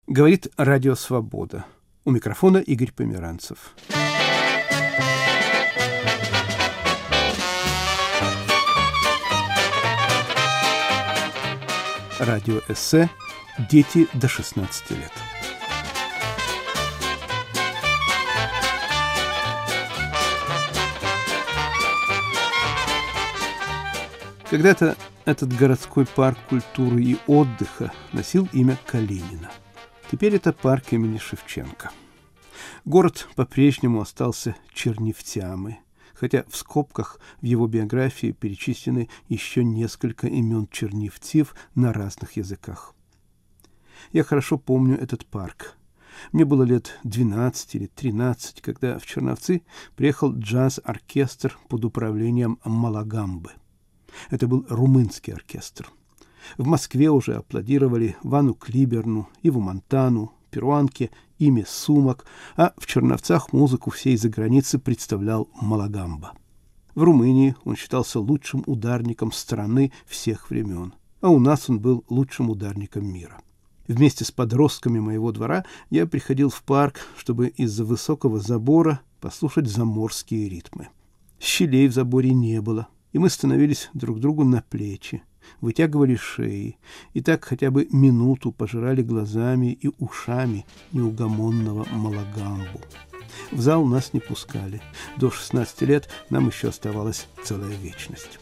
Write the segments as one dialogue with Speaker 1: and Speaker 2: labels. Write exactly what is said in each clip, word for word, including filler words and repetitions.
Speaker 1: Говорит Радио Свобода. У микрофона Игорь Померанцев. Радиоэссе «Дети до шестнадцати лет». Когда-то этот городской парк культуры и отдыха носил имя Калинина. Теперь это парк имени Шевченко. Город по-прежнему остался Чернівцями, хотя в скобках в его биографии перечислены еще несколько имен чернівцев на разных языках. Я хорошо помню этот парк. Мне было лет двенадцать или тринадцать, когда в Черновцы приехал джаз-оркестр под управлением Малагамбы. Это был румынский оркестр. В Москве уже аплодировали Вану Клиберну, Иву Монтану, перуанке Име Сумак, а в Черновцах музыку всей заграницы представлял Малагамба. В Румынии он считался лучшим ударником страны всех времен, а у нас он был лучшим ударником мира. Вместе с подростками моего двора я приходил в парк, чтобы из-за высокого забора послушать заморские ритмы. Щелей в заборе не было, и мы становились друг другу на плечи, вытягивали шеи, и так хотя бы минуту пожирали глазами и ушами неугомонного Малагамбу. В зал нас не пускали. До шестнадцати лет нам еще оставалась целая вечность.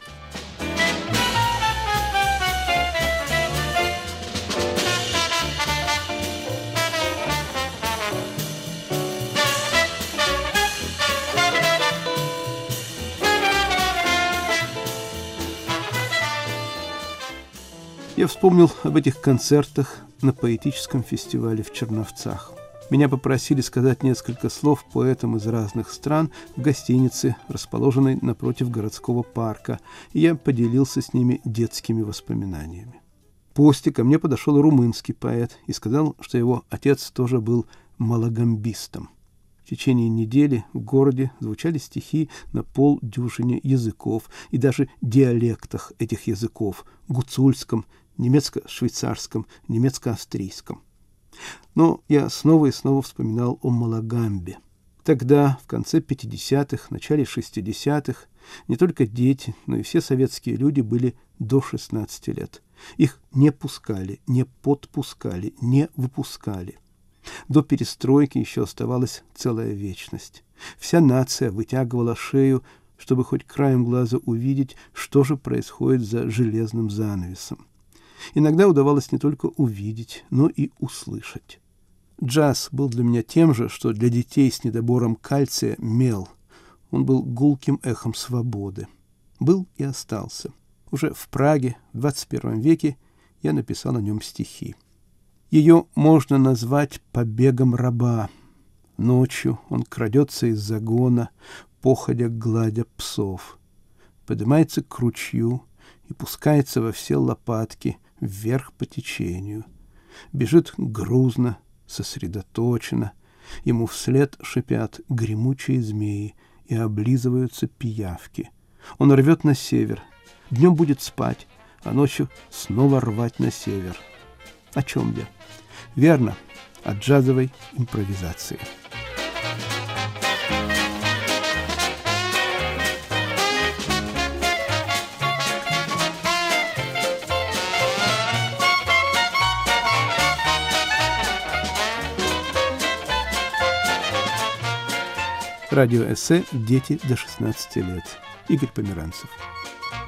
Speaker 1: Я вспомнил об этих концертах на поэтическом фестивале в Черновцах. Меня попросили сказать несколько слов поэтам из разных стран в гостинице, расположенной напротив городского парка, и я поделился с ними детскими воспоминаниями. После ко мне подошел румынский поэт и сказал, что его отец тоже был малагамбистом. В течение недели в городе звучали стихи на полдюжине языков и даже диалектах этих языков – гуцульском, немецко-швейцарском, немецко-австрийском. Но я снова и снова вспоминал о Малагамбе. Тогда, в конце пятидесятых, начале шестидесятых, не только дети, но и все советские люди были до шестнадцати лет. Их не пускали, не подпускали, не выпускали. До перестройки еще оставалась целая вечность. Вся нация вытягивала шею, чтобы хоть краем глаза увидеть, что же происходит за железным занавесом. Иногда удавалось не только увидеть, но и услышать. Джаз был для меня тем же, что для детей с недобором кальция мел. Он был гулким эхом свободы. Был и остался. Уже в Праге в двадцать первом веке я написал о нем стихи. Ее можно назвать побегом раба. Ночью он крадется из загона, походя гладя псов. Поднимается к ручью и пускается во все лопатки вверх по течению. Бежит грузно, сосредоточенно. Ему вслед шипят гремучие змеи и облизываются пиявки. Он рвет на север. Днем будет спать, а ночью снова рвать на север. О чем я? Верно, о джазовой импровизации. Радиоэссе «Дети до шестнадцати лет». Игорь Померанцев.